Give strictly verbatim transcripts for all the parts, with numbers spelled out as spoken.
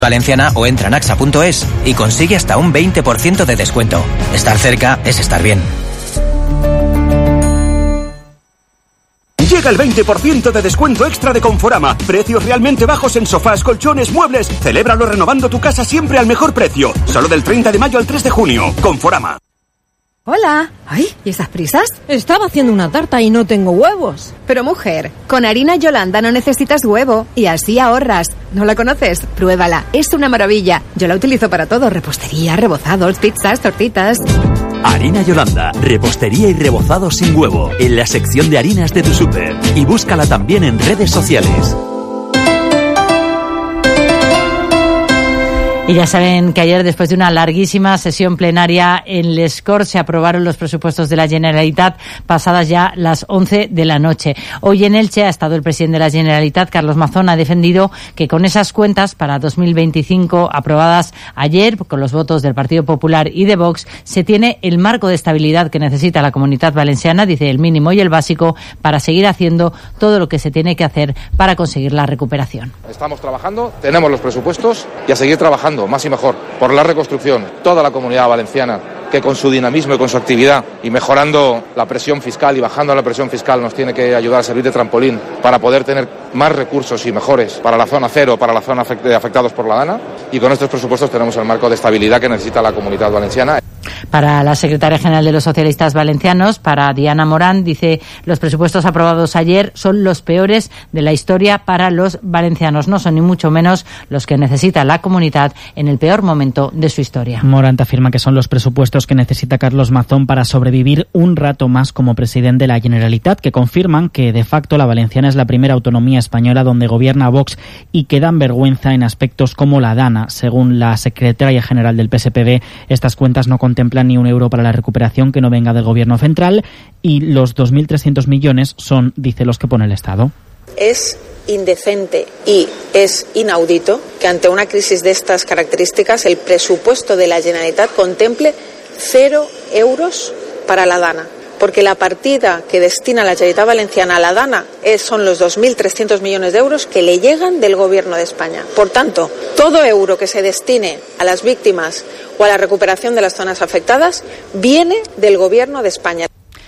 Valenciana o entra en axa punto es y consigue hasta un veinte por ciento de descuento. Estar cerca es estar bien. Llega el veinte por ciento de descuento extra de Conforama. Precios realmente bajos en sofás, colchones, muebles. Celébralo renovando tu casa siempre al mejor precio. Solo del treinta de mayo al tres de junio. Conforama. Hola. Ay, ¿y esas prisas? Estaba haciendo una tarta y no tengo huevos. Pero mujer, con harina Yolanda no necesitas huevo y así ahorras. ¿No la conoces? Pruébala, es una maravilla. Yo la utilizo para todo, repostería, rebozados, pizzas, tortitas. Harina Yolanda, repostería y rebozado sin huevo, en la sección de harinas de tu súper. Y búscala también en redes sociales. Y ya saben que ayer, después de una larguísima sesión plenaria en Les Corts, se aprobaron los presupuestos de la Generalitat pasadas ya las once de la noche. Hoy en Elche ha estado el presidente de la Generalitat, Carlos Mazón, ha defendido que con esas cuentas para dos mil veinticinco aprobadas ayer, con los votos del Partido Popular y de Vox, se tiene el marco de estabilidad que necesita la Comunitat Valenciana, dice el mínimo y el básico, para seguir haciendo todo lo que se tiene que hacer para conseguir la recuperación. Estamos trabajando, tenemos los presupuestos y a seguir trabajando más y mejor por la reconstrucción. Toda la Comunidad Valenciana, que con su dinamismo y con su actividad y mejorando la presión fiscal y bajando la presión fiscal, nos tiene que ayudar a servir de trampolín para poder tener más recursos y mejores para la zona cero, para la zona de afectados por la DANA, y con estos presupuestos tenemos el marco de estabilidad que necesita la Comunidad Valenciana. Para la secretaria general de los socialistas valencianos, para Diana Morán, dice: los presupuestos aprobados ayer son los peores de la historia para los valencianos. No son ni mucho menos los que necesita la comunidad en el peor momento de su historia. Morán afirma que son los presupuestos que necesita Carlos Mazón para sobrevivir un rato más como presidente de la Generalitat, que confirman que de facto la valenciana es la primera autonomía española donde gobierna Vox y que dan vergüenza en aspectos como la DANA. Según la secretaria general del P S P V, estas cuentas no contemplan ni un euro para la recuperación que no venga del gobierno central y los dos mil trescientos millones son, dice, los que pone el Estado. Es indecente y es inaudito que ante una crisis de estas características el presupuesto de la Generalitat contemple cero euros para la DANA, porque la partida que destina la Generalitat Valenciana a la DANA es, son los dos mil trescientos millones de euros que le llegan del Gobierno de España. Por tanto, todo euro que se destine a las víctimas o a la recuperación de las zonas afectadas viene del Gobierno de España.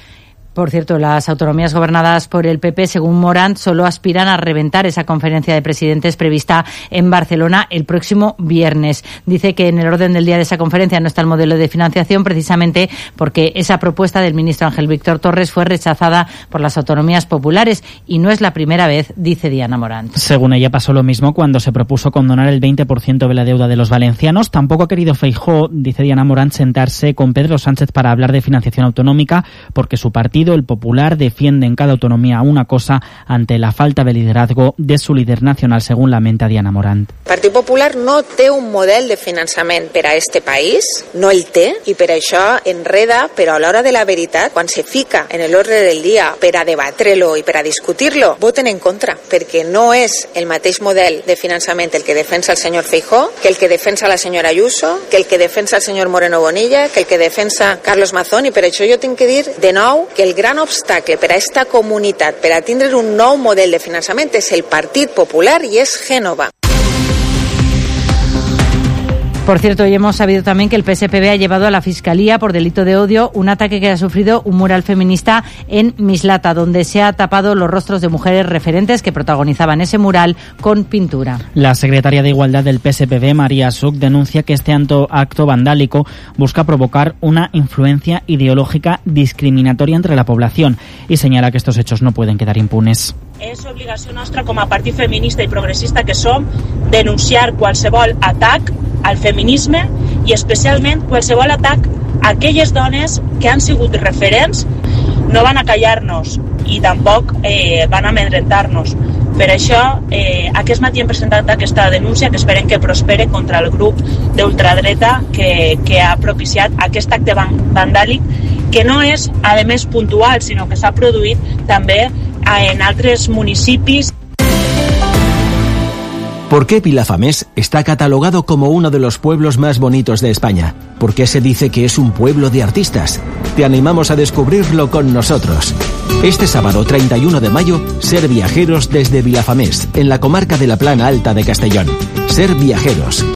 Por cierto, las autonomías gobernadas por el P P, según Morán, solo aspiran a reventar esa conferencia de presidentes prevista en Barcelona el próximo viernes. Dice que en el orden del día de esa conferencia no está el modelo de financiación, precisamente porque esa propuesta del ministro Ángel Víctor Torres fue rechazada por las autonomías populares y no es la primera vez, dice Diana Morán. Según ella, pasó lo mismo cuando se propuso condonar el veinte por ciento de la deuda de los valencianos. Tampoco ha querido Feijóo, dice Diana Morán, sentarse con Pedro Sánchez para hablar de financiación autonómica, porque su partido, el Popular, defiende en cada autonomía una cosa ante la falta de liderazgo de su líder nacional, según lamenta Diana Morant. El Partit Popular no té un model de finançament per a este país, no el té, i per això enreda, però a l'hora de la veritat, quan se fica en l'ordre del dia per a debatre-lo i per a discutir-lo, voten en contra, perquè no és el mateix model de finançament el que defensa el senyor Feijóo, que el que defensa la senyora Ayuso, que el que defensa el senyor Moreno Bonilla, que el que defensa Carlos Mazón, i per això jo tinc que dir de nou que el El gran obstacle per a esta comunitat, per a tindre un nou model de finançament, és el Partit Popular i és Génova. Por cierto, hoy hemos sabido también que el P S P V ha llevado a la Fiscalía por delito de odio un ataque que ha sufrido un mural feminista en Mislata, donde se ha tapado los rostros de mujeres referentes que protagonizaban ese mural con pintura. La secretaria de Igualdad del P S P V, María Suc, denuncia que este acto vandálico busca provocar una influencia ideológica discriminatoria entre la población y señala que estos hechos no pueden quedar impunes. És obligació nostra com a partit feminista i progressista que som denunciar qualsevol atac al feminisme i especialment qualsevol atac a aquelles dones que han sigut referents. No van a callar-nos i tampoc eh, van a amedrentar-nos. Per això, eh, aquest matí hem presentat aquesta denúncia que esperem que prospere contra el grup d'ultradreta que, que ha propiciat aquest acte vandàlic, que no és, a més, puntual, sinó que s'ha produït també en altres municipis. ¿Por qué Vilafamés está catalogado como uno de los pueblos más bonitos de España? ¿Por qué se dice que es un pueblo de artistas? Te animamos a descubrirlo con nosotros. Este sábado treinta y uno de mayo, Ser Viajeros desde Vilafamés, en la comarca de la Plana Alta de Castellón. Ser Viajeros.